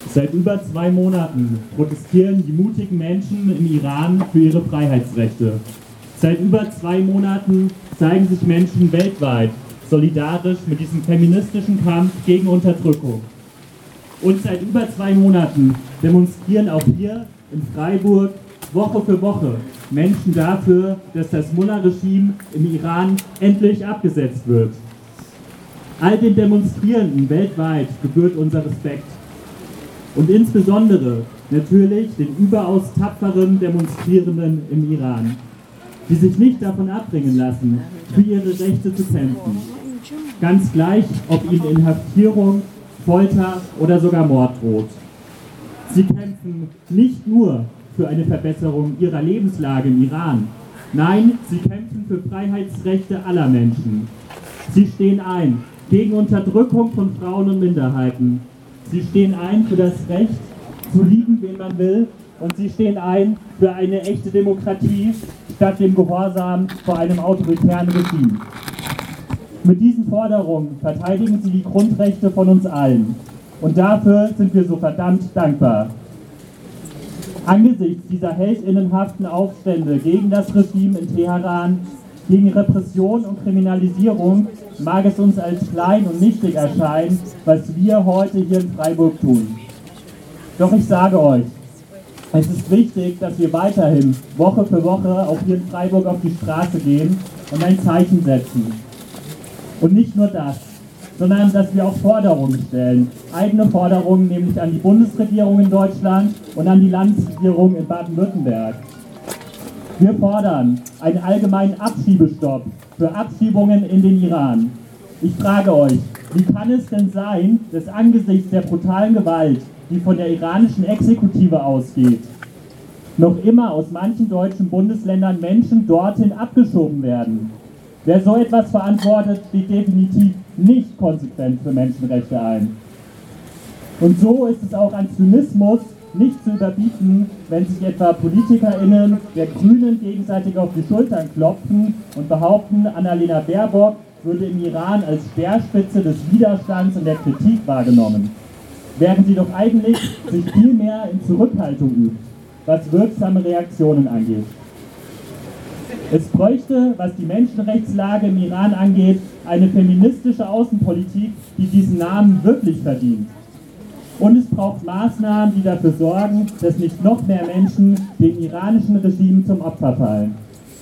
Seit über 2 Monaten protestieren die mutigen Menschen im Iran für ihre Freiheitsrechte. Seit über 2 Monaten zeigen sich Menschen weltweit solidarisch mit diesem feministischen Kampf gegen Unterdrückung. Und seit über 2 Monaten demonstrieren auch hier in Freiburg Woche für Woche Menschen dafür, dass das Mullah-Regime im Iran endlich abgesetzt wird. All den Demonstrierenden weltweit gebührt unser Respekt. Und insbesondere natürlich den überaus tapferen Demonstrierenden im Iran, die sich nicht davon abbringen lassen, für ihre Rechte zu kämpfen. Ganz gleich, ob ihnen Inhaftierung, Folter oder sogar Mord droht. Sie kämpfen nicht nur für eine Verbesserung ihrer Lebenslage im Iran. Nein, sie kämpfen für Freiheitsrechte aller Menschen. Sie stehen ein gegen Unterdrückung von Frauen und Minderheiten. Sie stehen ein für das Recht, zu lieben, wen man will. Und sie stehen ein für eine echte Demokratie statt dem Gehorsam vor einem autoritären Regime. Mit diesen Forderungen verteidigen sie die Grundrechte von uns allen. Und dafür sind wir so verdammt dankbar. Angesichts dieser heldinnenhaften Aufstände gegen das Regime in Teheran, gegen Repression und Kriminalisierung, mag es uns als klein und nichtig erscheinen, was wir heute hier in Freiburg tun. Doch ich sage euch, es ist wichtig, dass wir weiterhin Woche für Woche auch hier in Freiburg auf die Straße gehen und ein Zeichen setzen. Und nicht nur das, sondern dass wir auch Forderungen stellen. Eigene Forderungen, nämlich an die Bundesregierung in Deutschland und an die Landesregierung in Baden-Württemberg. Wir fordern einen allgemeinen Abschiebestopp für Abschiebungen in den Iran. Ich frage euch, wie kann es denn sein, dass angesichts der brutalen Gewalt, die von der iranischen Exekutive ausgeht, noch immer aus manchen deutschen Bundesländern Menschen dorthin abgeschoben werden? Wer so etwas verantwortet, steht definitiv nicht konsequent für Menschenrechte ein. Und so ist es auch an Zynismus nicht zu überbieten, wenn sich etwa PolitikerInnen der Grünen gegenseitig auf die Schultern klopfen und behaupten, Annalena Baerbock würde im Iran als Speerspitze des Widerstands und der Kritik wahrgenommen, während sie doch eigentlich sich viel mehr in Zurückhaltung übt, was wirksame Reaktionen angeht. Es bräuchte, was die Menschenrechtslage im Iran angeht, eine feministische Außenpolitik, die diesen Namen wirklich verdient. Und es braucht Maßnahmen, die dafür sorgen, dass nicht noch mehr Menschen dem iranischen Regime zum Opfer fallen.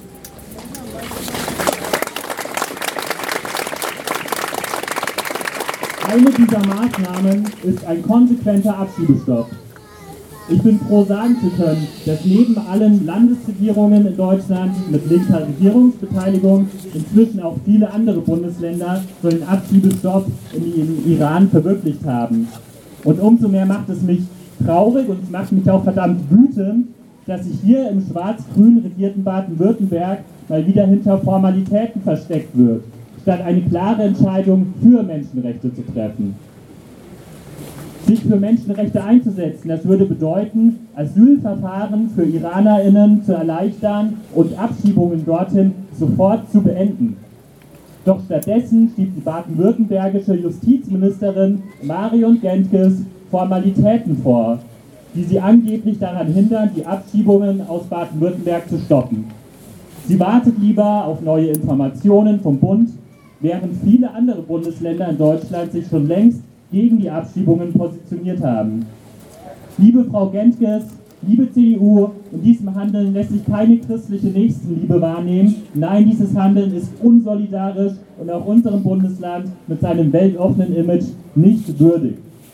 Eine dieser Maßnahmen ist ein konsequenter Abschiebestopp. Ich bin froh, sagen zu können, dass neben allen Landesregierungen in Deutschland mit linker Regierungsbeteiligung inzwischen auch viele andere Bundesländer so einen Abschiebestopp in den Iran verwirklicht haben. Und umso mehr macht es mich traurig und es macht mich auch verdammt wütend, dass sich hier im schwarz-grün regierten Baden-Württemberg mal wieder hinter Formalitäten versteckt wird, statt eine klare Entscheidung für Menschenrechte zu treffen. Sich für Menschenrechte einzusetzen, das würde bedeuten, Asylverfahren für IranerInnen zu erleichtern und Abschiebungen dorthin sofort zu beenden. Doch stattdessen schiebt die baden-württembergische Justizministerin Marion Gentges Formalitäten vor, die sie angeblich daran hindern, die Abschiebungen aus Baden-Württemberg zu stoppen. Sie wartet lieber auf neue Informationen vom Bund, während viele andere Bundesländer in Deutschland sich schon längst gegen die Abschiebungen positioniert haben. Liebe Frau Gentges, liebe CDU, in diesem Handeln lässt sich keine christliche Nächstenliebe wahrnehmen. Nein, dieses Handeln ist unsolidarisch und auch unserem Bundesland mit seinem weltoffenen Image nicht würdig.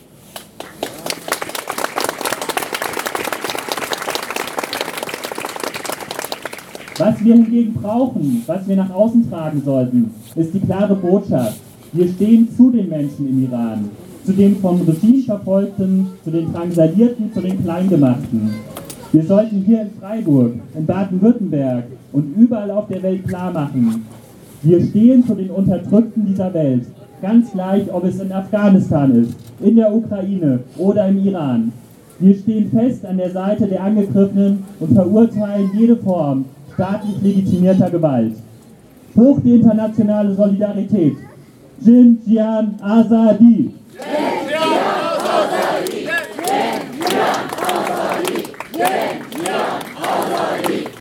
Was wir hingegen brauchen, was wir nach außen tragen sollten, ist die klare Botschaft: Wir stehen zu den Menschen im Iran, zu den vom Regime Verfolgten, zu den Drangsalierten, zu den Kleingemachten. Wir sollten hier in Freiburg, in Baden-Württemberg und überall auf der Welt klarmachen: Wir stehen zu den Unterdrückten dieser Welt, ganz gleich, ob es in Afghanistan ist, in der Ukraine oder im Iran. Wir stehen fest an der Seite der Angegriffenen und verurteilen jede Form staatlich legitimierter Gewalt. Hoch die internationale Solidarität! Xinjiang Azadi!